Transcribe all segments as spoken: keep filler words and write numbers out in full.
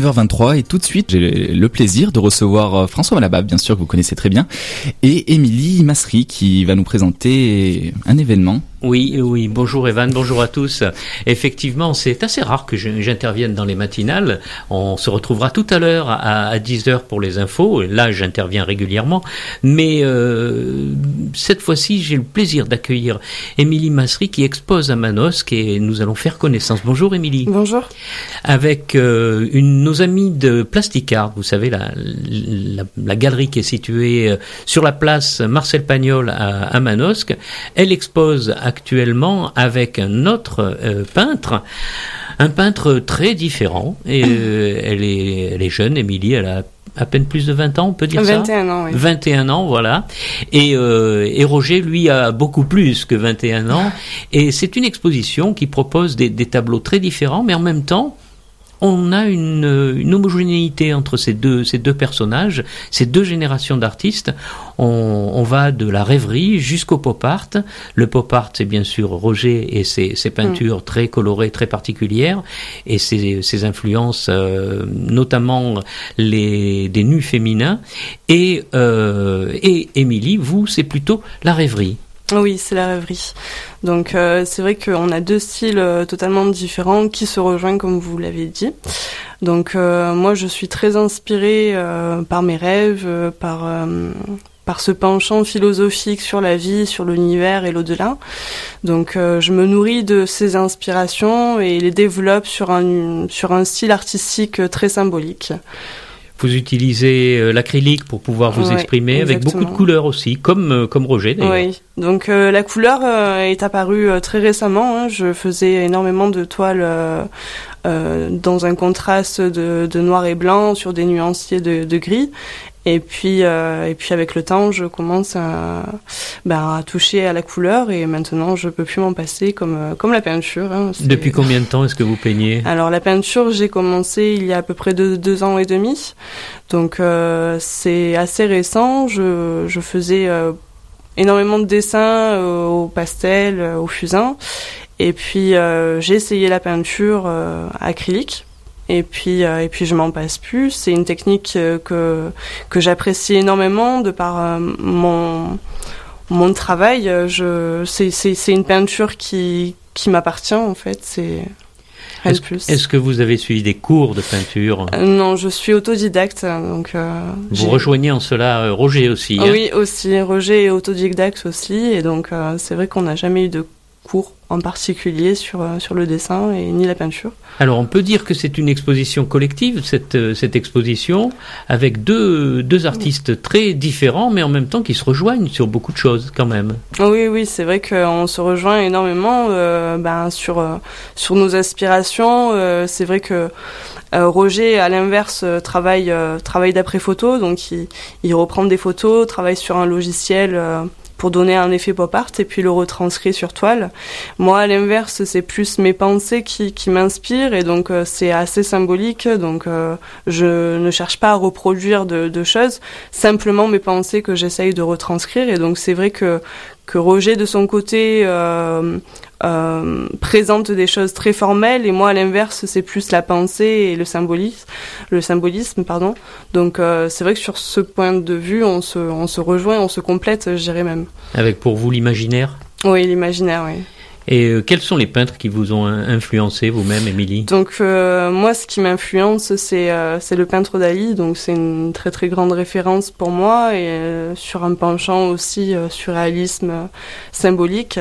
neuf heures vingt-trois et tout de suite j'ai le plaisir de recevoir François Malabab, bien sûr que vous connaissez très bien, et Émilie Massery qui va nous présenter un événement. Oui, oui, bonjour Evan, bonjour à tous. Effectivement, c'est assez rare que j'intervienne dans les matinales. On se retrouvera tout à l'heure à, à dix heures pour les infos. Là, j'interviens régulièrement. Mais euh, cette fois-ci, j'ai le plaisir d'accueillir Émilie Massery qui expose à Manosque et nous allons faire connaissance. Bonjour Émilie. Bonjour. Avec euh, une, nos amis de Plasticart, vous savez, la, la, la galerie qui est située sur la place Marcel Pagnol à, à Manosque. Elle expose à actuellement avec un autre euh, peintre, un peintre très différent. Et euh, elle est, elle est jeune, Émilie, elle a à peine plus de vingt ans, on peut dire vingt et ça un ans, oui. vingt et un ans, voilà. Et, euh, et Roger, lui, a beaucoup plus que vingt et un ans. Et c'est une exposition qui propose des, des tableaux très différents, mais en même temps, on a une, une homogénéité entre ces deux, ces deux personnages, ces deux générations d'artistes. On, on va de la rêverie jusqu'au pop art. Le pop art, c'est bien sûr Roger et ses, ses peintures mmh. très colorées, très particulières, et ses, ses influences, euh, notamment les, des nus féminins. Et, euh, et Émilie, vous, c'est plutôt la rêverie. Oui, c'est la rêverie. Donc euh, c'est vrai qu'on a deux styles euh, totalement différents qui se rejoignent comme vous l'avez dit. Donc euh, moi je suis très inspirée euh, par mes rêves, euh, par euh, par ce penchant philosophique sur la vie, sur l'univers et l'au-delà. Donc euh, je me nourris de ces inspirations et les développe sur un sur un style artistique très symbolique. Vous utilisez euh, l'acrylique pour pouvoir vous ouais, exprimer, exactement. Avec beaucoup de couleurs aussi, comme, euh, comme Roger d'ailleurs. Oui, donc euh, la couleur euh, est apparue euh, très récemment. Hein. Je faisais énormément de toiles euh, euh, dans un contraste de, de noir et blanc sur des nuanciers de, de gris. Et puis, euh, et puis avec le temps, je commence à, ben, à toucher à la couleur et maintenant je peux plus m'en passer comme comme la peinture. Hein. Depuis combien de temps est-ce que vous peignez ? Alors la peinture, j'ai commencé il y a à peu près deux, deux ans et demi, donc euh, c'est assez récent. Je, je faisais euh, énormément de dessins euh, au pastel, euh, au fusain, et puis euh, j'ai essayé la peinture euh, acrylique. Et puis, euh, et puis je m'en passe plus. C'est une technique euh, que que j'apprécie énormément de par euh, mon mon travail. Je c'est c'est c'est une peinture qui qui m'appartient en fait. C'est rien est-ce, de plus. Est-ce que vous avez suivi des cours de peinture ? euh, Non, je suis autodidacte. Donc euh, vous j'ai... rejoignez en cela euh, Roger aussi. Hein ? Oui, aussi. Roger est autodidacte aussi, et donc euh, c'est vrai qu'on n'a jamais eu de cours en particulier sur euh, sur le dessin et ni la peinture. Alors on peut dire que c'est une exposition collective, cette euh, cette exposition avec deux deux artistes très différents, mais en même temps qui se rejoignent sur beaucoup de choses quand même. Oui, oui, c'est vrai qu'on se rejoint énormément euh, ben sur euh, sur nos aspirations. Euh, c'est vrai que euh, Roger, à l'inverse, travaille euh, travaille d'après photo, donc il il reprend des photos, travaille sur un logiciel. Euh, pour donner un effet pop art et puis le retranscrit sur toile. Moi, à l'inverse, c'est plus mes pensées qui, qui m'inspirent et donc euh, c'est assez symbolique. Donc euh, je ne cherche pas à reproduire de, de choses, simplement mes pensées que j'essaye de retranscrire. Et donc c'est vrai que que Roger de son côté euh, euh, présente des choses très formelles et moi à l'inverse c'est plus la pensée et le symbolisme, le symbolisme pardon. Donc euh, c'est vrai que sur ce point de vue on se on se rejoint, on se complète, je dirais même. Avec pour vous l'imaginaire ? Oui, l'imaginaire, oui. Et euh, quels sont les peintres qui vous ont influencé vous-même, Émilie ? Donc euh, moi, ce qui m'influence, c'est euh, c'est le peintre Dali. Donc c'est une très très grande référence pour moi et euh, sur un penchant aussi euh, surréalisme euh, symbolique.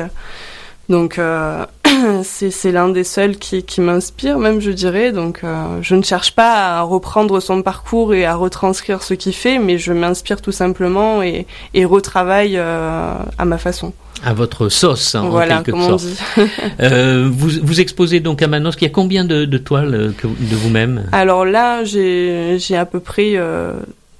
Donc euh, c'est c'est l'un des seuls qui qui m'inspire, même je dirais. Donc euh, je ne cherche pas à reprendre son parcours et à retranscrire ce qu'il fait, mais je m'inspire tout simplement et et retravaille euh, à ma façon. À votre sauce, hein, voilà, en quelque comme sorte. On dit. euh, vous, vous exposez donc à Manosque. Il y a combien de, de toiles que, de vous-même ? Alors là, j'ai, j'ai à peu près euh,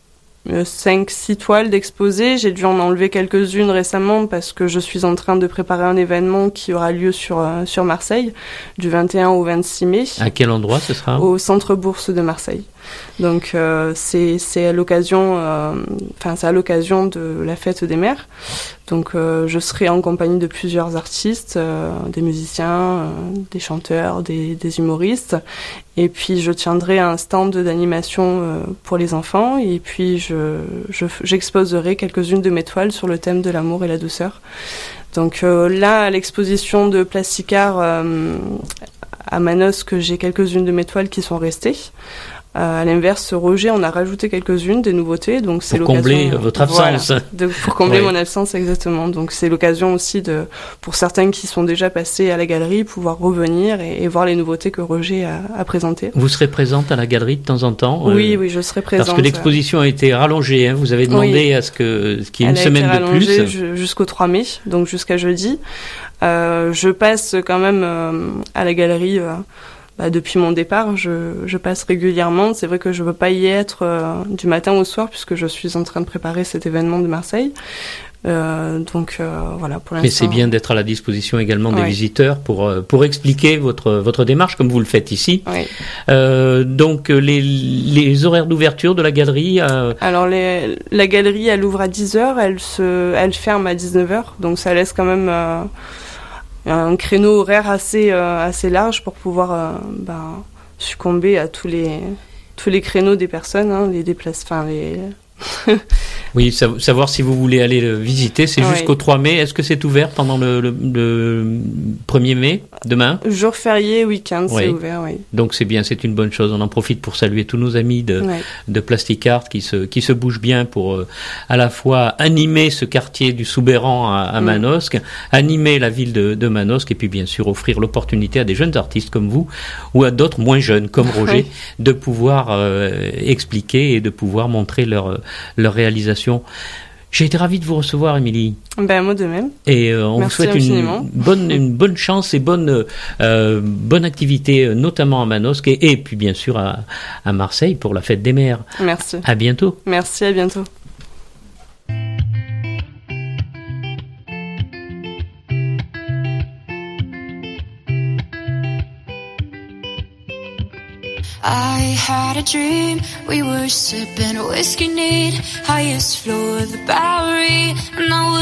cinq six toiles d'exposées. J'ai dû en enlever quelques-unes récemment parce que je suis en train de préparer un événement qui aura lieu sur, euh, sur Marseille, du vingt et un au vingt-six mai. À quel endroit ce sera ? Au Centre Bourse de Marseille. Donc euh, c'est c'est à l'occasion, enfin euh, c'est à l'occasion de la fête des mères. Donc euh, je serai en compagnie de plusieurs artistes, euh, des musiciens, euh, des chanteurs, des, des humoristes. Et puis je tiendrai un stand d'animation euh, pour les enfants. Et puis je, je j'exposerai quelques-unes de mes toiles sur le thème de l'amour et la douceur. Donc euh, là, à l'exposition de Plasticart euh, à Manosque, j'ai quelques-unes de mes toiles qui sont restées. Euh, à l'inverse, Roger, on a rajouté quelques-unes, des nouveautés, donc c'est pour l'occasion. Combler votre absence. Voilà, de, pour combler ouais. mon absence, exactement. Donc c'est l'occasion aussi de, pour certains qui sont déjà passés à la galerie, pouvoir revenir et, et voir les nouveautés que Roger a, a présentées. Vous serez présente à la galerie de temps en temps? Oui, euh, oui, je serai présente. Parce que l'exposition a été rallongée, hein, vous avez demandé oui. à ce que, ce qu'il y ait une semaine de plus. Elle a été rallongée jusqu'au trois mai, donc jusqu'à jeudi. Euh, je passe quand même euh, à la galerie. Euh, Bah, depuis mon départ, je, je passe régulièrement. C'est vrai que je ne peux pas y être euh, du matin au soir puisque je suis en train de préparer cet événement de Marseille. Euh, donc euh, voilà, pour l'instant. Mais c'est bien d'être à la disposition également des oui. visiteurs pour pour expliquer votre votre démarche comme vous le faites ici. Oui. Euh, donc les les horaires d'ouverture de la galerie. Euh... Alors les, la galerie, elle ouvre à dix heures, elle se elle ferme à dix-neuf heures, donc ça laisse quand même euh, un créneau horaire assez euh, assez large pour pouvoir euh, ben, succomber à tous les tous les créneaux des personnes, hein, les déplace, enfin les. Oui, savoir si vous voulez aller le visiter, c'est oui. jusqu'au trois mai. Est-ce que c'est ouvert pendant le, le, le premier mai, demain? Jour férié, week-end, oui. c'est ouvert, oui. Donc c'est bien, c'est une bonne chose. On en profite pour saluer tous nos amis de, oui. de Plasticart qui se, qui se bougent bien pour euh, à la fois animer ce quartier du Soubeyran à, à Manosque, oui. animer la ville de, de Manosque et puis bien sûr offrir l'opportunité à des jeunes artistes comme vous ou à d'autres moins jeunes comme Roger oui. de pouvoir euh, expliquer et de pouvoir montrer leur, leur réalisation. J'ai été ravi de vous recevoir, Émilie. Ben, moi de même. Et euh, on Merci vous souhaite une bonne, une bonne chance et bonne, euh, bonne activité, notamment à Manosque et, et puis bien sûr à, à Marseille pour la fête des mères. Merci. À bientôt. Merci, à bientôt. I had a dream, we were sipping whiskey neat, highest floor of the Bowery, and I